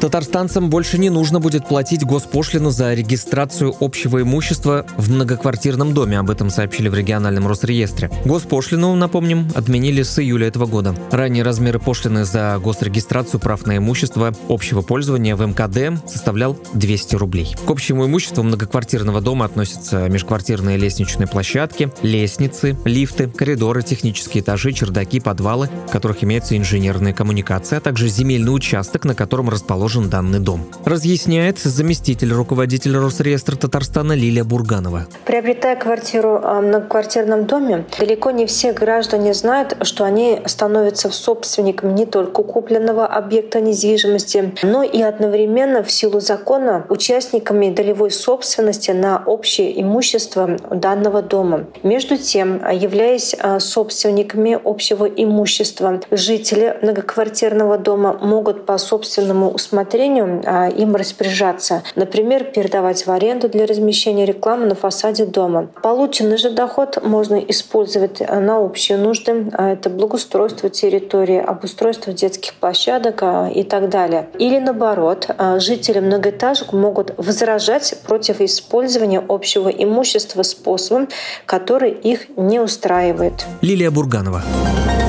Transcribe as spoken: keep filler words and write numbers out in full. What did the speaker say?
Татарстанцам больше не нужно будет платить госпошлину за регистрацию общего имущества в многоквартирном доме. Об этом сообщили в региональном Росреестре. Госпошлину, напомним, отменили с июля этого года. Ранее размеры пошлины за госрегистрацию прав на имущество общего пользования в эм ка дэ составлял двести рублей. К общему имуществу многоквартирного дома относятся межквартирные лестничные площадки, лестницы, лифты, коридоры, технические этажи, чердаки, подвалы, в которых имеются инженерные коммуникации, а также земельный участок, на котором расположен данный дом. Разъясняет заместитель руководителя Росреестра Татарстана Лилия Бурганова. Приобретая квартиру в многоквартирном доме, далеко не все граждане знают, что они становятся собственниками не только купленного объекта недвижимости, но и одновременно в силу закона участниками долевой собственности на общее имущество данного дома. Между тем, являясь собственниками общего имущества, жители многоквартирного дома могут по собственному усмотрению им распоряжаться, например, передавать в аренду для размещения рекламы на фасаде дома. Полученный же доход можно использовать на общие нужды, это благоустройство территории, обустройство детских площадок и так далее. Или наоборот, жители многоэтажек могут возражать против использования общего имущества способом, который их не устраивает. Лилия Бурганова.